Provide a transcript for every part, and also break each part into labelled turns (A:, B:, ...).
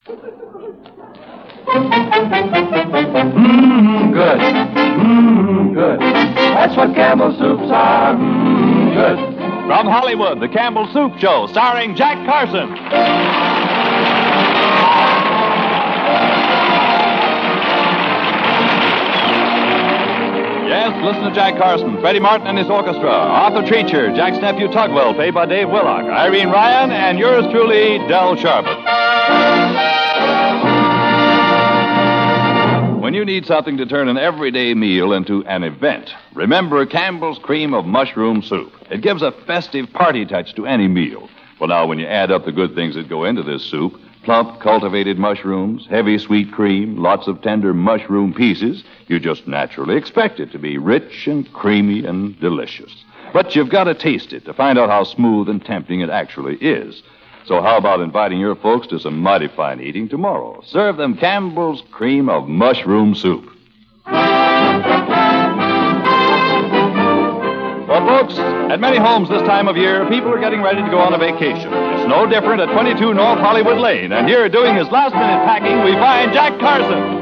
A: Good. Good. That's what Campbell soups are. Good.
B: From Hollywood, The Campbell Soup Show, starring Jack Carson. Yes, listen to Jack Carson, Freddie Martin and his orchestra, Arthur Treacher, Jack's nephew Tugwell, played by Dave Willock, Irene Ryan, and yours truly, Del Sharbutt. When you need something to turn an everyday meal into an event, remember Campbell's Cream of Mushroom Soup. It gives a festive party touch to any meal. Well, now, when you add up the good things that go into this soup, plump, cultivated mushrooms, heavy sweet cream, lots of tender mushroom pieces, you just naturally expect it to be rich and creamy and delicious. But you've got to taste it to find out how smooth and tempting it actually is. So how about inviting your folks to some mighty fine eating tomorrow? Serve them Campbell's Cream of Mushroom Soup. Well, folks, at many homes this time of year, people are getting ready to go on a vacation. It's no different at 22 North Hollywood Lane. And here, doing his last-minute packing, we find Jack Carson.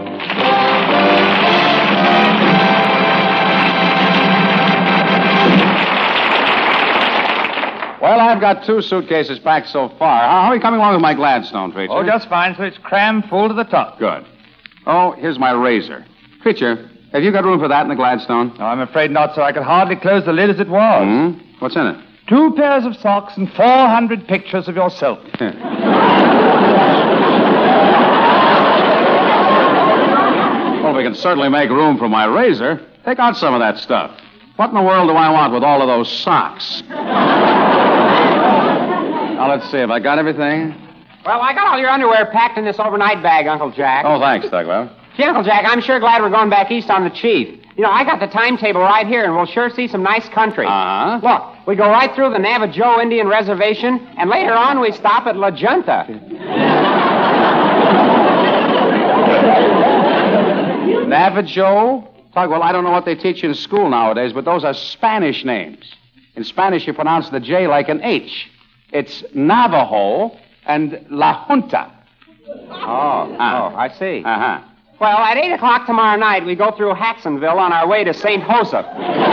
C: Well, I've got 2 suitcases packed so far. How are you coming along with my Gladstone, Treacher?
D: Oh, just fine, sir. It's crammed full to the top.
C: Good. Oh, here's my razor. Treacher, have you got room for that in the Gladstone?
D: No, I'm afraid not, sir. I could hardly close the lid as it was.
C: Hmm? What's in it?
D: 2 pairs of socks and 400 pictures of yourself.
C: Well, we can certainly make room for my razor. Take out some of that stuff. What in the world do I want with all of those socks? Now, let's see. Have I got everything?
E: Well, I got all your underwear packed in this overnight bag, Uncle Jack.
C: Oh, thanks, Tugwell.
E: Gee, Uncle Jack, I'm sure glad we're going back east on the Chief. You know, I got the timetable right here, and we'll sure see some nice country.
C: Uh-huh.
E: Look, we go right through the Navajo Indian Reservation, and later on we stop at La Junta.
C: Navajo? Tugwell, I don't know what they teach you in school nowadays, but those are Spanish names. In Spanish, you pronounce the J like an H. It's Navajo and La Junta.
E: Oh, I see.
C: Uh-huh.
E: Well, at 8 o'clock tomorrow night, we go through Hacksonville on our way to St. Joseph.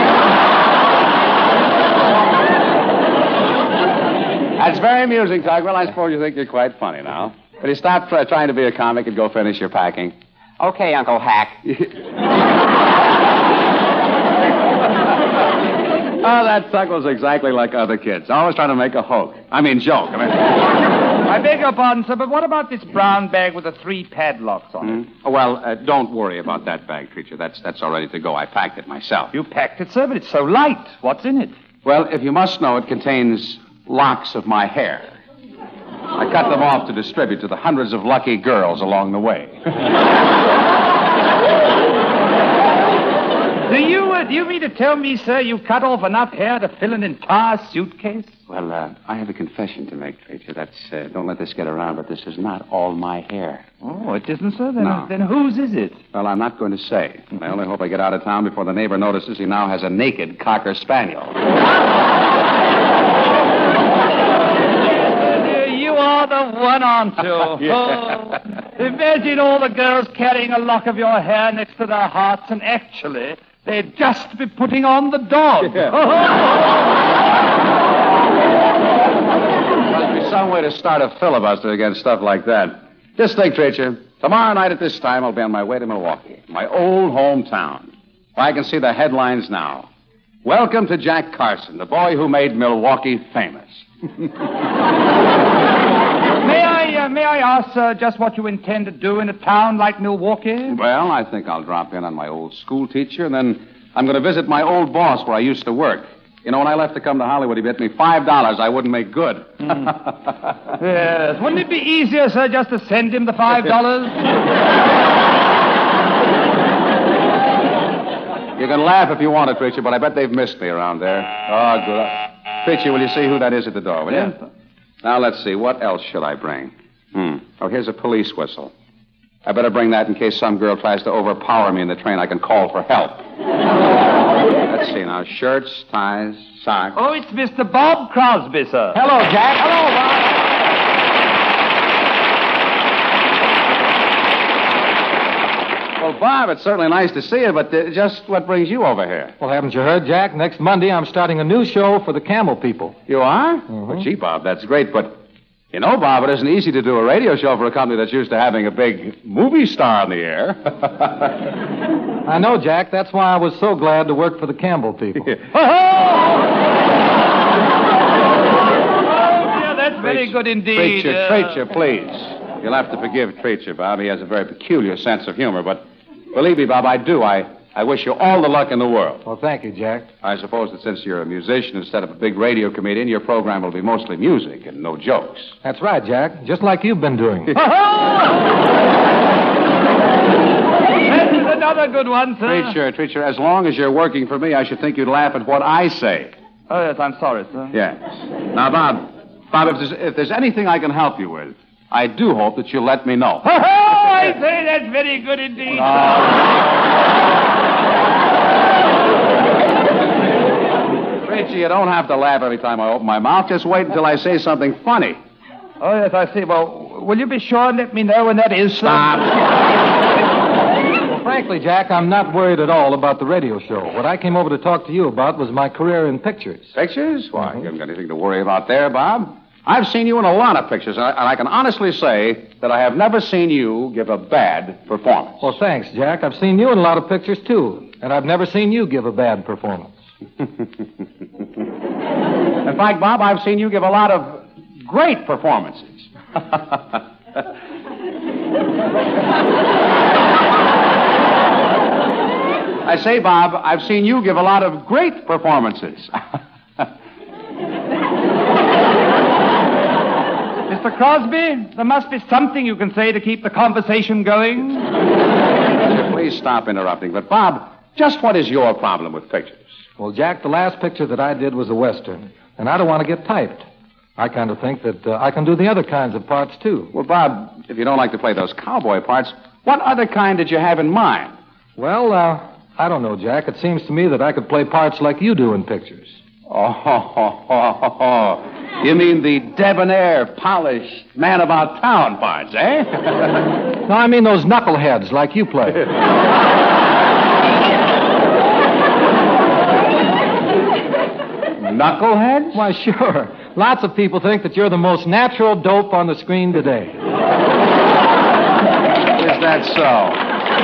C: That's very amusing, Tugwell. I suppose you think you're quite funny now. But you stop trying to be a comic and go finish your packing.
E: Okay, Uncle Hack.
C: Oh, that Tugwell's exactly like other kids. Always trying to make a joke.
D: I beg your pardon, sir, but what about this brown bag with the 3 padlocks on it?
C: Oh, well, don't worry about that bag, Treacher. That's all ready to go. I packed it myself.
D: You packed it, sir, but it's so light. What's in it?
C: Well, if you must know, it contains locks of my hair. I cut them off to distribute to the hundreds of lucky girls along the way.
D: Do you mean to tell me, sir, you cut off enough hair to fill an entire suitcase?
C: Well, I have a confession to make, Treacher. Don't let this get around, but this is not all my hair.
D: Oh, it isn't, sir?
C: No.
D: Then whose is it?
C: Well, I'm not going to say. I only hope I get out of town before the neighbor notices he now has a naked Cocker Spaniel.
D: You are the one, aren't you?
C: Yeah.
D: Oh, imagine all the girls carrying a lock of your hair next to their hearts, and actually, they'd just be putting on the dog.
C: Yeah. Must be some way to start a filibuster against stuff like that. Just think, Treacher. Tomorrow night at this time, I'll be on my way to Milwaukee, my old hometown. I can see the headlines now. Welcome to Jack Carson, the boy who made Milwaukee famous.
D: May I ask, sir, just what you intend to do in a town like Milwaukee?
C: Well, I think I'll drop in on my old school teacher, and then I'm going to visit my old boss where I used to work. You know, when I left to come to Hollywood, he bet me $5 I wouldn't make good.
D: Yes. Wouldn't it be easier, sir, just to send him the $5?
C: You can laugh if you want to, Treacher, but I bet they've missed me around there. Oh, good. Treacher, will you see who that is at the door, will you?
D: Yes, sir.
C: Now, let's see. What else should I bring? Oh, here's a police whistle. I better bring that in case some girl tries to overpower me in the train. I can call for help. Let's see now. Shirts, ties, socks.
D: Oh, it's Mr. Bob Crosby, sir.
E: Hello, Jack. Hello,
C: Bob, it's certainly nice to see you, but just what brings you over here?
F: Well, haven't you heard, Jack? Next Monday, I'm starting a new show for the Camel people.
C: You are? Well, gee, Bob, that's great, but... You know, Bob, it isn't easy to do a radio show for a company that's used to having a big movie star on the air.
F: I know, Jack. That's why I was so glad to work for the Campbell people.
D: Yeah, that's very good indeed.
C: Treacher, please. You'll have to forgive Treacher, Bob. He has a very peculiar sense of humor, but believe me, Bob, I do. I wish you all the luck in the world.
F: Well, thank you, Jack.
C: I suppose that since you're a musician instead of a big radio comedian, your program will be mostly music and no jokes.
F: That's right, Jack. Just like you've been doing.
D: That's another good one, sir.
C: Treacher, as long as you're working for me, I should think you'd laugh at what I say.
D: Oh, yes, I'm sorry, sir.
C: Yes. Now, Bob, if there's anything I can help you with, I do hope that you'll let me know.
D: Oh, I say that's very good indeed.
C: Treacher, you don't have to laugh every time I open my mouth. Just wait until I say something funny.
D: Oh, yes, I see. Well, will you be sure and let me know when that is, sir?
F: Well, frankly, Jack, I'm not worried at all about the radio show. What I came over to talk to you about was my career in pictures.
C: Pictures? Why, you haven't got anything to worry about there, Bob. I've seen you in a lot of pictures, and I can honestly say that I have never seen you give a bad performance.
F: Well, thanks, Jack. I've seen you in a lot of pictures, too. And I've never seen you give a bad performance.
C: In fact, Bob, I've seen you give a lot of great performances. I say, Bob, I've seen you give a lot of great performances.
D: Mr. Crosby, there must be something you can say to keep the conversation going.
C: Please stop interrupting. But, Bob, just what is your problem with pictures?
F: Well, Jack, the last picture that I did was a Western, and I don't want to get typed. I kind of think that I can do the other kinds of parts, too.
C: Well, Bob, if you don't like to play those cowboy parts, what other kind did you have in mind?
F: Well, I don't know, Jack. It seems to me that I could play parts like you do in pictures.
C: Oh, you mean the debonair, polished, man-about-town parts, eh?
F: No, I mean those knuckleheads like you play.
C: Knuckleheads?
F: Why, sure. Lots of people think that you're the most natural dope on the screen today.
C: Is that so?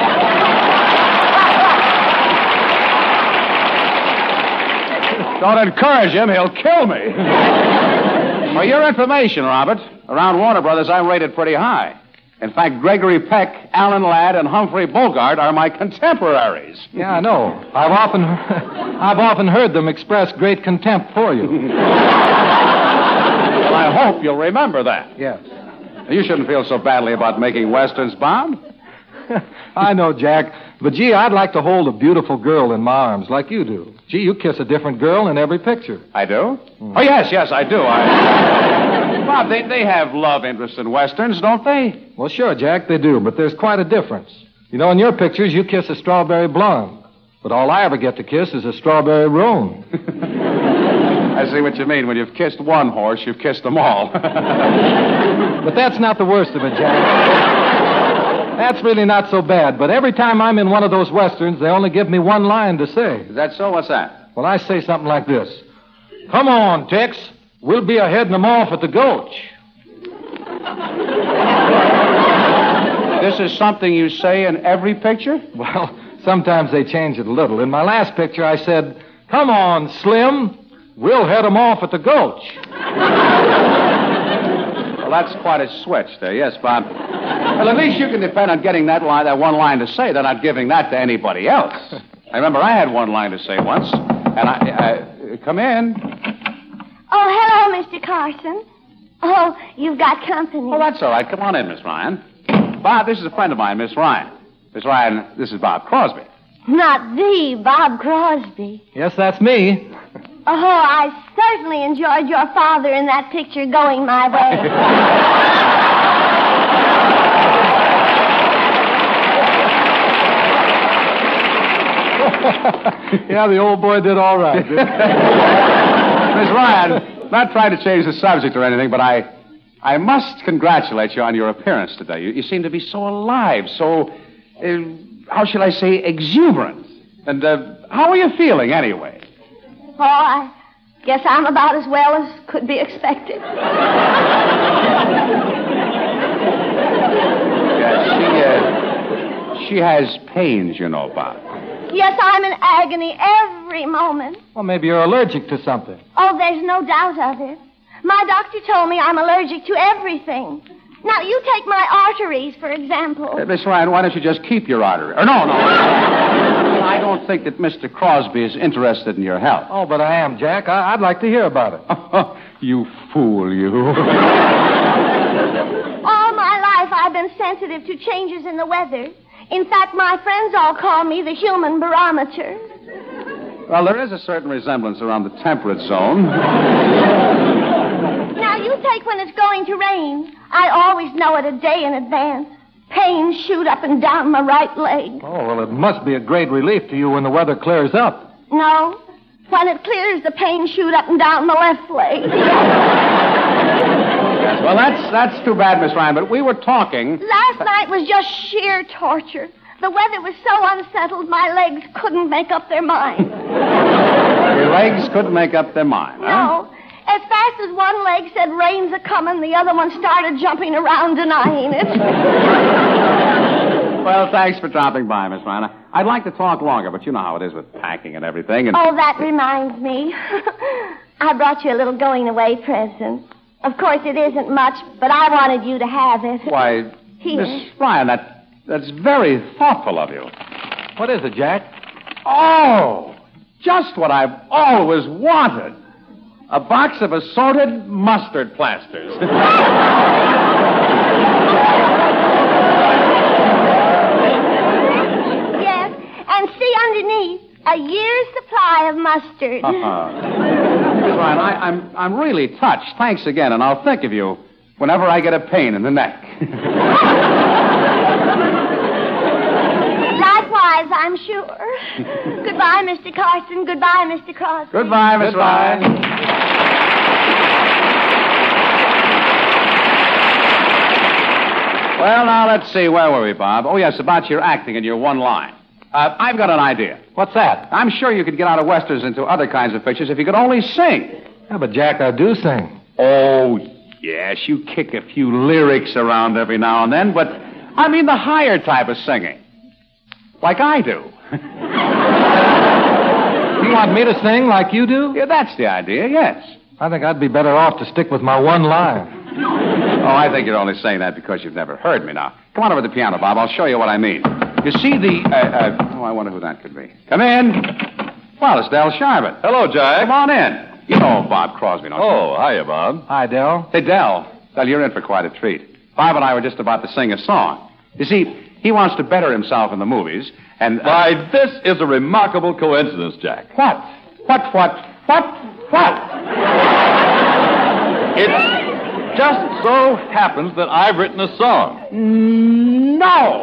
C: Don't encourage him. He'll kill me. For your information, Robert, around Warner Brothers, I'm rated pretty high. In fact, Gregory Peck, Alan Ladd, and Humphrey Bogart are my contemporaries.
F: Yeah, I know. I've often heard them express great contempt for you.
C: Well, I hope you'll remember that.
F: Yes.
C: You shouldn't feel so badly about making westerns, Bob.
F: I know, Jack. But, gee, I'd like to hold a beautiful girl in my arms like you do. Gee, you kiss a different girl in every picture.
C: I do? Oh, yes, I do. Bob, they have love interests in westerns, don't they?
F: Well, sure, Jack, they do, but there's quite a difference. You know, in your pictures, you kiss a strawberry blonde. But all I ever get to kiss is a strawberry roan.
C: I see what you mean. When you've kissed one horse, you've kissed them all.
F: But that's not the worst of it, Jack. That's really not so bad, but every time I'm in one of those westerns, they only give me one line to say.
C: Is that so? What's that?
F: Well, I say something like this. Come on, Tex. We'll be heading them off at the Gulch.
C: This is something you say in every picture?
F: Well, sometimes they change it a little. In my last picture, I said, come on, Slim. We'll head them off at the Gulch.
C: Well, that's quite a switch there. Yes, Bob. Well, at least you can depend on getting that one line to say. They're not giving that to anybody else. I remember I had one line to say once, and I come in.
G: Oh, hello, Mr. Carson. Oh, you've got company.
C: Oh, that's all right. Come on in, Miss Ryan. Bob, this is a friend of mine, Miss Ryan. Miss Ryan, this is Bob Crosby.
G: Not the Bob Crosby.
F: Yes, that's me.
G: Oh, I certainly enjoyed your father in that picture going my way.
F: Yeah, the old boy did all right.
C: Miss Ryan, not trying to change the subject or anything, but I must congratulate you on your appearance today. You seem to be so alive, so how shall I say, exuberant. And how are you feeling, anyway?
G: Oh, I guess I'm about as well as could be expected.
C: She has pains, you know, Bob.
G: Yes, I'm in agony every moment.
F: Well, maybe you're allergic to something.
G: Oh, there's no doubt of it. My doctor told me I'm allergic to everything. Now, you take my arteries, for example.
C: Miss Ryan, why don't you just keep your artery? Or no. I don't think that Mr. Crosby is interested in your health.
F: Oh, but I am, Jack. I'd like to hear about it.
C: You fool, you.
G: All my life, I've been sensitive to changes in the weather. In fact, my friends all call me the human barometer.
C: Well, there is a certain resemblance around the temperate zone.
G: Now, you take when it's going to rain. I always know it a day in advance. Pains shoot up and down my right leg.
F: Oh, well, it must be a great relief to you when the weather clears up.
G: No. When it clears, the pains shoot up and down my left leg.
C: Well, that's too bad, Miss Ryan, but we were talking...
G: Last night was just sheer torture. The weather was so unsettled, my legs couldn't make up their mind.
C: Your legs couldn't make up their mind, huh?
G: No. As fast as one leg said rain's a-coming, the other one started jumping around denying it.
C: Well, thanks for dropping by, Miss Ryan. I'd like to talk longer, but you know how it is with packing and everything.
G: Oh, that reminds me. I brought you a little going-away present. Of course, it isn't much, but I wanted you to have it.
C: Why,
G: Here.
C: Miss Ryan, that's very thoughtful of you.
F: What is it, Jack?
C: Oh, just what I've always wanted. A box of assorted mustard plasters.
G: Yes, and see underneath, a year's supply of mustard.
C: Miss Ryan, I'm really touched. Thanks again, and I'll think of you whenever I get a pain in the neck.
G: Likewise, I'm sure. Goodbye, Mr. Carson. Goodbye, Mr. Crosby.
C: Goodbye, Miss Ryan. Well, now, let's see. Where were we, Bob? Oh, yes, about your acting and your one line. I've got an idea.
F: What's that?
C: I'm sure you could get out of westerns into other kinds of pictures if you could only sing.
F: Yeah, but, Jack, I do sing.
C: Oh, yes, you kick a few lyrics around every now and then, but I mean the higher type of singing. Like I do.
F: You want me to sing like you do?
C: Yeah, that's the idea, yes.
F: I think I'd be better off to stick with my one line.
C: Oh, I think you're only saying that because you've never heard me now. Come on over to the piano, Bob. I'll show you what I mean. You see the, I wonder who that could be. Come in. Well, it's Del Sharbutt.
B: Hello, Jack.
C: Come on in. You know Bob Crosby, don't you?
B: Oh, hiya, Bob.
F: Hi, Del.
C: Hey, Del, you're in for quite a treat. Bob and I were just about to sing a song. You see, he wants to better himself in the movies, and...
B: Why, this is a remarkable coincidence, Jack.
C: What?
B: It just so happens that I've written a song.
C: No!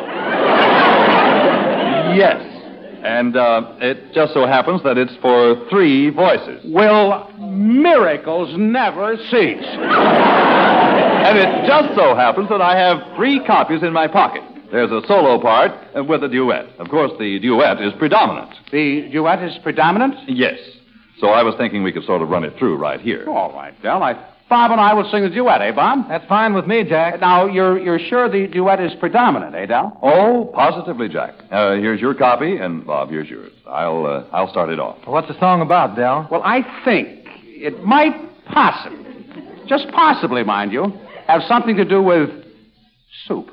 B: Yes. And it just so happens that it's for 3 voices.
C: Will miracles never cease?
B: And it just so happens that I have 3 copies in my pocket. There's a solo part with a duet. Of course, the duet is predominant.
C: The duet is predominant?
B: Yes. So I was thinking we could sort of run it through right here.
C: All right, Del. Bob and I will sing the duet, eh, Bob?
F: That's fine with me, Jack.
C: Now, you're sure the duet is predominant, eh, Del?
B: Oh, positively, Jack. Here's your copy, and Bob, here's yours. I'll start it off.
F: What's the song about, Del?
C: Well, I think it might possibly, just possibly, mind you, have something to do with soup.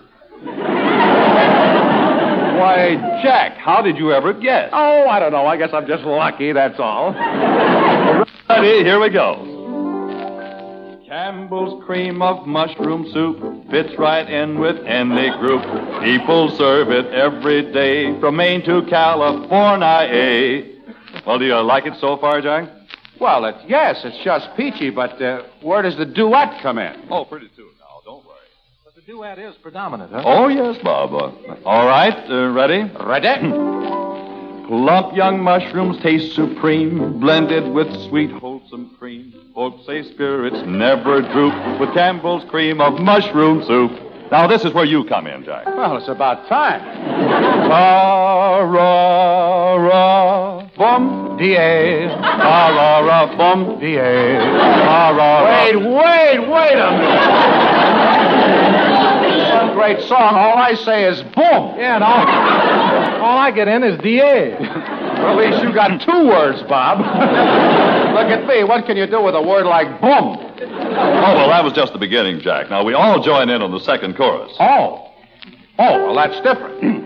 B: Why, Jack, how did you ever guess?
C: Oh, I don't know. I guess I'm just lucky, that's all.
B: Ready, here we go. Campbell's cream of mushroom soup fits right in with any group. People serve it every day from Maine to California. Well, do you like it so far, Jack?
C: Well, yes, it's just peachy, but where does the duet come in?
B: Oh, pretty soon now. Don't worry.
F: But the duet is predominant, huh?
B: Oh, yes, Bob. All right, ready?
C: Ready?
B: Plump young mushrooms taste supreme, blended with sweet, wholesome cream. Folks say spirits never droop with Campbell's cream of mushroom soup. Now, this is where you come in, Jack.
C: Well, it's about time. Ra-ra-ra, bum, D-A. Ra-ra-ra, bum, D-A. Ra-ra-ra. Wait a minute. One great song. All I say is boom.
F: Yeah, and all I get in is D-A.
C: Well, at least you got 2 words, Bob. Look at me. What can you do with a word like boom?
B: Oh, well, that was just the beginning, Jack. Now, we all join in on the second chorus.
C: Oh, well, that's different.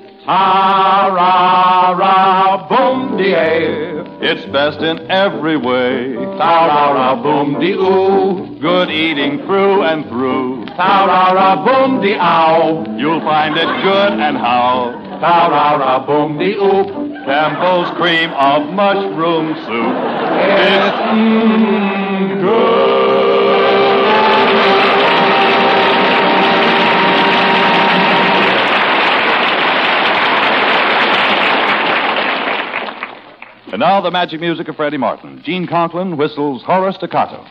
C: Ta-ra-ra, boom-de-ay.
B: It's best in every way.
C: Ta-ra-ra, boom-de-oo.
B: Good eating through and through.
C: Ta-ra-ra, boom-de-ow.
B: You'll find it good and how.
C: Ta-ra-ra, boom-de-oo.
B: Campbell's cream of mushroom soup. It's good. And now the magic music of Freddie Martin. Gene Conklin whistles Horace Staccato.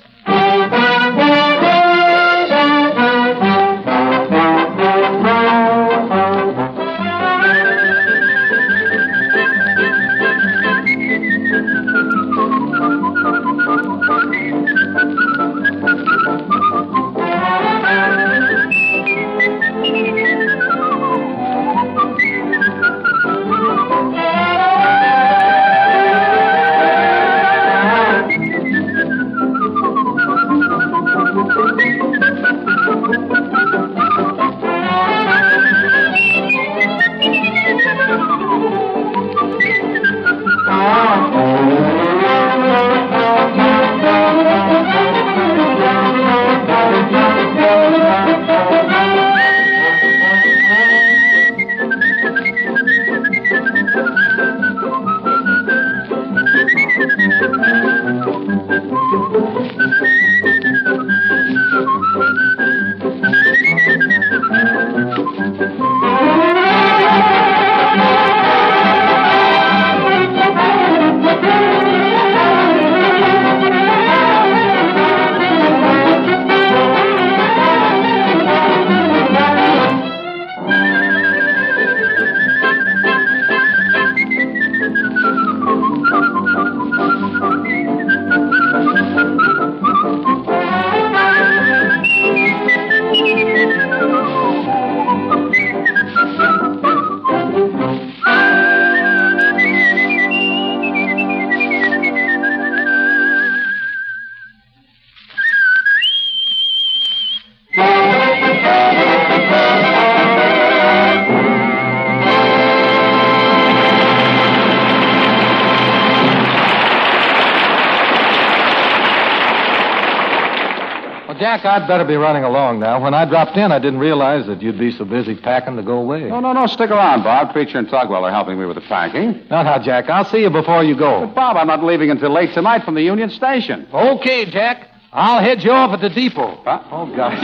F: Jack, I'd better be running along now. When I dropped in, I didn't realize that you'd be so busy packing to go away.
C: No. Stick around, Bob. Preacher and Tugwell are helping me with the packing.
F: Not how, Jack. I'll see you before you go.
C: But, Bob, I'm not leaving until late tonight from the Union Station.
F: Okay, Jack. I'll head you off at the depot.
C: Huh?
F: Oh, gosh.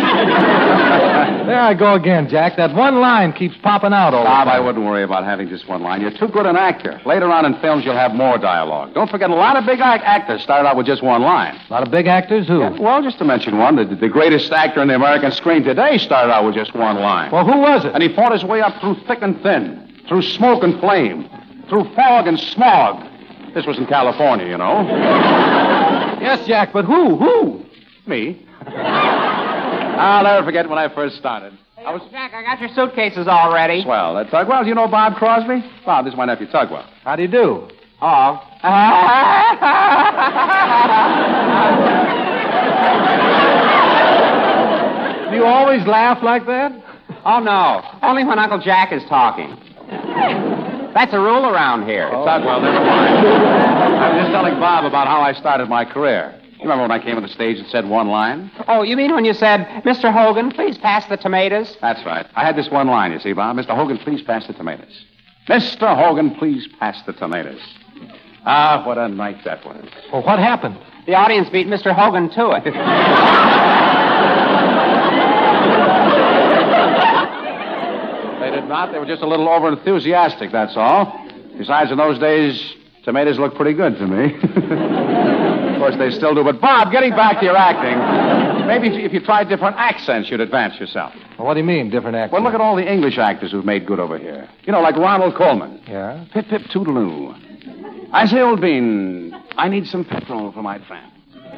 F: There I go again, Jack. That one line keeps popping out all the time.
C: Bob, I wouldn't worry about having just one line. You're too good an actor. Later on in films, you'll have more dialogue. Don't forget, a lot of big actors started out with just one line.
F: A lot of big actors? Who?
C: Yeah, well, just to mention one, the greatest actor in the American screen today started out with just one line.
F: Well, who was it?
C: And he fought his way up through thick and thin, through smoke and flame, through fog and smog. This was in California, you know.
F: Yes, Jack, but who?
C: Me. I'll never forget when I first started.
E: Jack, I got your suitcases all ready.
C: Swell. Tugwell, do you know Bob Crosby? Bob, this is my nephew, Tugwell.
F: How do you do?
E: Oh.
F: Do you always laugh like that?
E: Oh, no. Only when Uncle Jack is talking. That's a rule around here.
C: Tugwell, never mind. I was just telling Bob about how I started my career. You remember when I came on the stage and said one line?
E: Oh, you mean when you said, Mr. Hogan, please pass the tomatoes?
C: That's right. I had this one line, you see, Bob. Mr. Hogan, please pass the tomatoes. Mr. Hogan, please pass the tomatoes. Ah, what a night that was.
F: Well, what happened?
E: The audience beat Mr. Hogan to it.
C: They did not. They were just a little over-enthusiastic, that's all. Besides, in those days, tomatoes looked pretty good to me. course, they still do. But, Bob, getting back to your acting, maybe if you tried different accents, you'd advance yourself.
F: Well, what do you mean, different accents?
C: Well, look at all the English actors who've made good over here. You know, like Ronald Coleman.
F: Yeah?
C: Pip, pip, toodaloo. I say, old bean, I need some petrol for my tramp.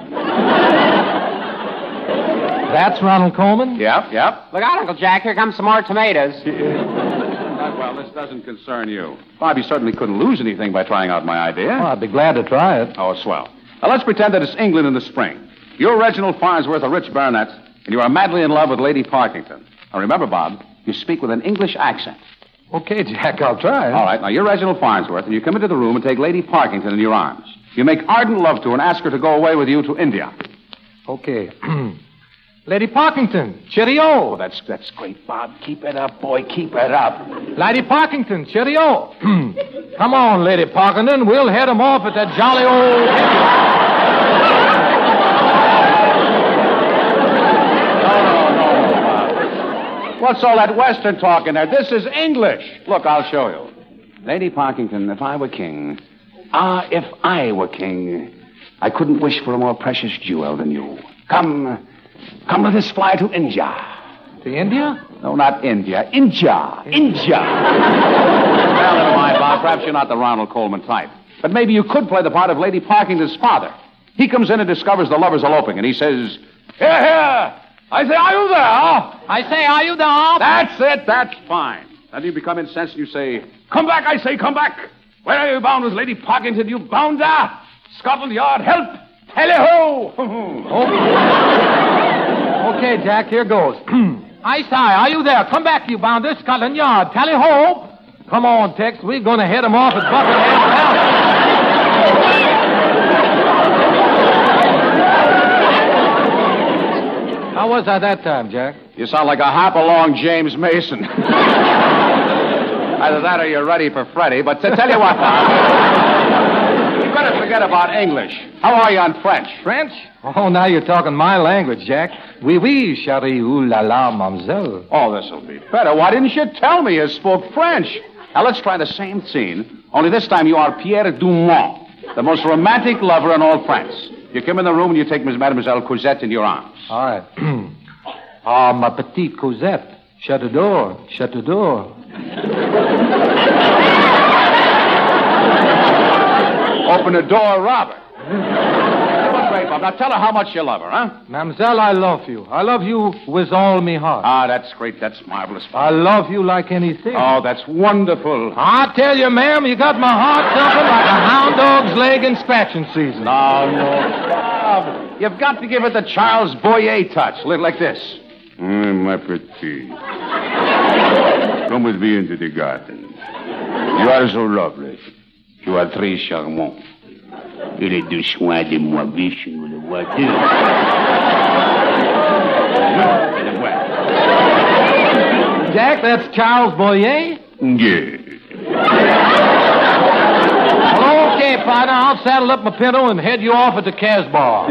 F: That's Ronald Coleman?
C: Yep.
E: Look out, Uncle Jack. Here comes some more tomatoes.
C: Well, this doesn't concern you. Bob, you certainly couldn't lose anything by trying out my idea.
F: Well, I'd be glad to try it.
C: Oh, swell. Now, let's pretend that it's England in the spring. You're Reginald Farnsworth, a rich baronet, and you are madly in love with Lady Parkington. Now, remember, Bob, you speak with an English accent.
F: Okay, Jack, I'll try it.
C: All right, now, you're Reginald Farnsworth, and you come into the room and take Lady Parkington in your arms. You make ardent love to her and ask her to go away with you to India.
F: Okay. Lady Parkington, cheerio.
C: Oh, that's great, Bob. Keep it up, boy. Keep it up.
F: Lady Parkington, cheerio. Come on, Lady Parkington. We'll head 'em off at that jolly old...
C: No, Bob. What's all that Western talk in there? This is English. Look, I'll show you. Lady Parkington, if I were king, if I were king, I couldn't wish for a more precious jewel than you. Come, let us fly to India.
F: To India?
C: No, not India. India. Well, never mind, Bob. Perhaps you're not the Ronald Coleman type. But maybe you could play the part of Lady Parkington's father. He comes in and discovers the lovers eloping, and he says, Here! I say, are you there?
E: I say, are you there?
C: That's it. That's fine. Then you become incensed and you say, Come back, I say, come back. Where are you bound with Lady Parkington, you bounder? Scotland Yard, help! Tally-ho!
F: Okay, Jack, here goes. I say, are you there? Come back, you bounder, Scotland Yard. Tally-ho! Come on, Tex. We're going to head 'em off at Buckingham Palace. How was I that time, Jack?
C: You sound like a hop-along James Mason. Either that or you're ready for Freddie, but to tell you what, Bob, you better forget about English. How are you on French?
F: French? Oh, now you're talking my language, Jack. Oui, oui, chérie, ooh la la, mademoiselle.
C: Oh, this'll be better. Why didn't you tell me you spoke French? Now, let's try the same scene, only this time you are Pierre Dumont, the most romantic lover in all France. You come in the room and you take Mademoiselle Cosette in your arms.
F: All right. Ah, ma petite Cosette. Shut the door. Shut the door.
C: Open the door, Robert. Great, Bob. Now tell her how much you love her, huh?
F: Mademoiselle, I love you. I love you with all me heart.
C: Ah, that's great. That's marvelous.
F: I love you like anything.
C: Oh, that's wonderful.
F: I tell you, ma'am, you got my heart thumping like a hound dog's leg in scratching season.
C: No. Bob, you've got to give it the Charles Boyer touch. Like this. My petite. Come with me into the garden. You are so lovely. You are très charmant. Il est de soin de moi, biche, vous le voyez.
F: Jack, that's Charles Boyer?
C: Yeah.
F: Well, okay, partner, I'll saddle up my pinto and head you off at the Casbah.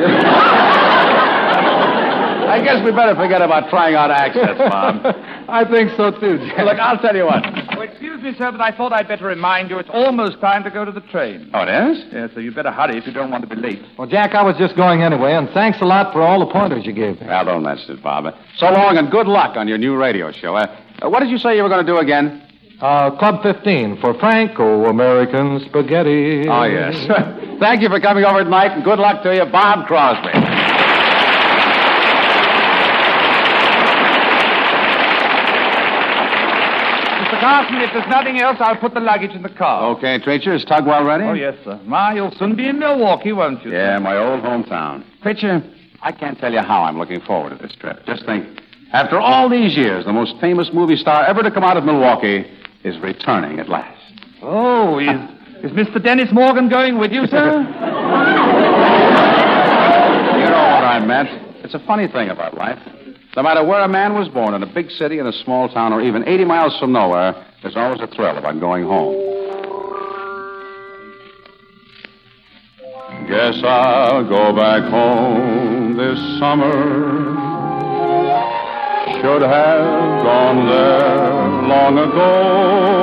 C: I guess we better forget about trying out accents, Bob.
F: I think so, too, Jack.
C: Look, I'll tell you what.
D: Oh, excuse me, sir, but I thought I'd better remind you it's almost time to go to the train.
C: Oh, it is?
D: Yes, so you better hurry if you don't want to be late.
F: Well, Jack, I was just going anyway, and thanks a lot for all the pointers you gave me.
C: Well, don't mention it, Bob. So long and good luck on your new radio show. What did you say you were going to do again?
F: Club 15 for Franco-American spaghetti.
C: Oh, yes. Thank you for coming over tonight, and good luck to you, Bob Crosby.
D: Carson, if there's nothing else, I'll put the luggage in the car.
C: Okay, Treacher, is Tugwell ready?
D: Oh, yes, sir. Ma, you'll soon be in Milwaukee, won't you?
C: Yeah, my old hometown. Treacher, I can't tell you how I'm looking forward to this trip. Just think, after all these years, the most famous movie star ever to come out of Milwaukee is returning at last.
D: Oh, is Mr. Dennis Morgan going with you, sir?
C: You know what I meant. It's a funny thing about life. No matter where a man was born, in a big city, in a small town, or even 80 miles from nowhere, there's always a thrill about going home. Guess I'll go back home this summer. Should have gone there long ago.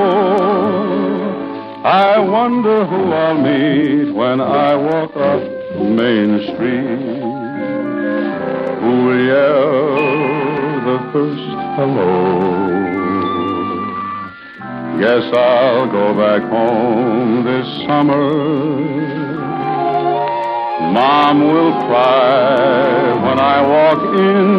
C: I wonder who I'll meet when I walk up
H: Main Street. Who'll yell the first hello? Guess I'll go back home this summer. Mom will cry when I walk in.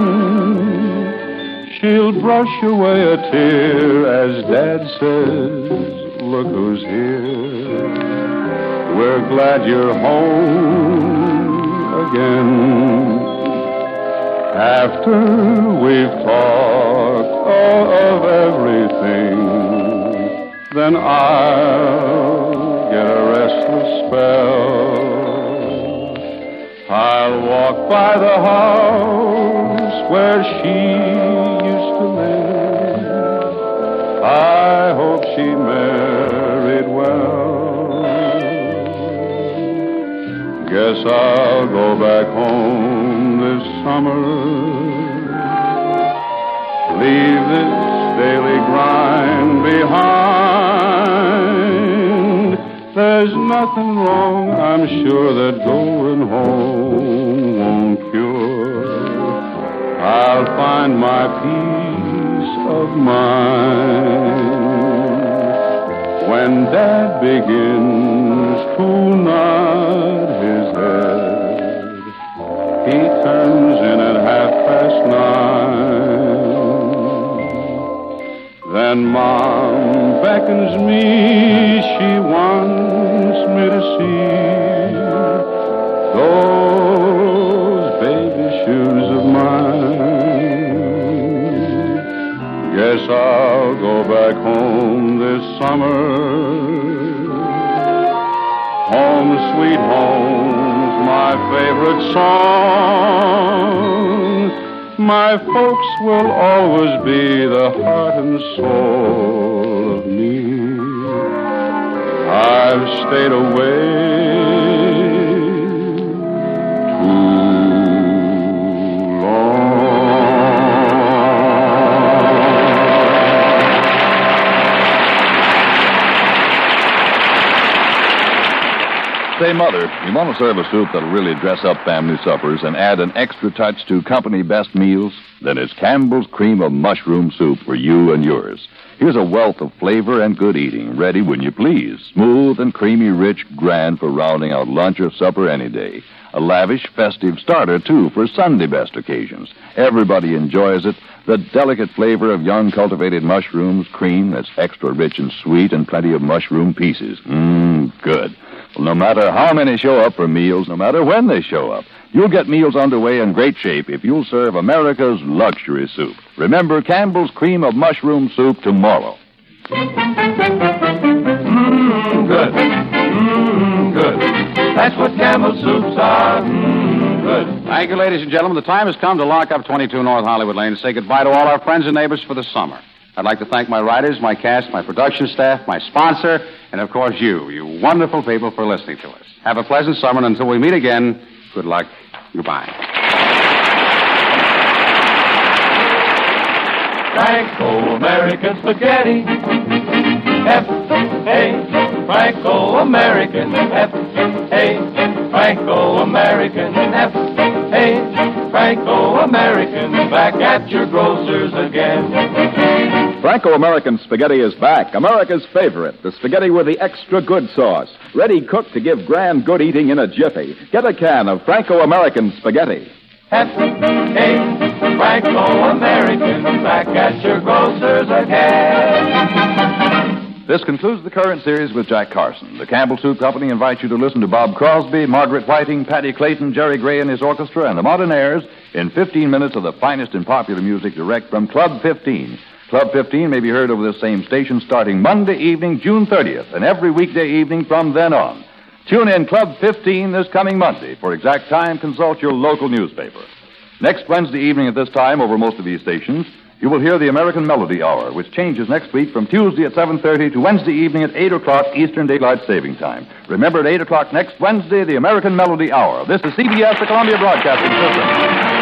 H: She'll brush away a tear as Dad says, look who's here. We're glad you're home again. After we've talked of everything, then I'll get a restless spell. I'll walk by the house where she used to live. I hope she married well. Guess I'll go back home this summer. Leave this daily grind behind. There's nothing wrong, I'm sure, that going home won't cure. I'll find my peace of mind when Dad begins to nod his head. He turns in at 9:30. Then Mom beckons me. She wants me to see those baby shoes of mine. Guess I'll go back home this summer. Home, sweet home's my favorite song. My folks will always be the heart and soul of me. I've stayed away too
B: Say, Mother, you want to serve a soup that'll really dress up family suppers and add an extra touch to company best meals? Then it's Campbell's Cream of Mushroom Soup for you and yours. Here's a wealth of flavor and good eating, ready when you please. Smooth and creamy, rich, grand for rounding out lunch or supper any day. A lavish, festive starter, too, for Sunday best occasions. Everybody enjoys it. The delicate flavor of young cultivated mushrooms, cream that's extra rich and sweet, and plenty of mushroom pieces. Good. Well, no matter how many show up for meals, no matter when they show up, you'll get meals underway in great shape if you'll serve America's luxury soup. Remember Campbell's Cream of Mushroom Soup tomorrow.
A: Good. Good. That's what Campbell soups are. Good.
C: Thank you, ladies and gentlemen. The time has come to lock up 22 North Hollywood Lane and say goodbye to all our friends and neighbors for the summer. I'd like to thank my writers, my cast, my production staff, my sponsor, and, of course, you wonderful people for listening to us. Have a pleasant summer, and until we meet again, good luck. Goodbye.
A: Franco-American spaghetti. F-A, Franco-American. F-A, Franco-American. F-A, Franco-American. Back at your grocer's again.
I: Franco-American spaghetti is back. America's favorite. The spaghetti with the extra good sauce. Ready cooked to give grand good eating in a jiffy. Get a can of Franco-American spaghetti.
A: F-A, Franco-American. Back at your grocer's again.
B: This concludes the current series with Jack Carson. The Campbell Soup Company invites you to listen to Bob Crosby, Margaret Whiting, Patty Clayton, Jerry Gray and his orchestra, and the Modern Airs in 15 minutes of the finest in popular music direct from Club 15. Club 15 may be heard over this same station starting Monday evening, June 30th, and every weekday evening from then on. Tune in Club 15 this coming Monday. For exact time, consult your local newspaper. Next Wednesday evening at this time over most of these stations, you will hear the American Melody Hour, which changes next week from Tuesday at 7:30 to Wednesday evening at 8 o'clock Eastern Daylight Saving Time. Remember, at 8 o'clock next Wednesday, the American Melody Hour. This is CBS, the Columbia Broadcasting System.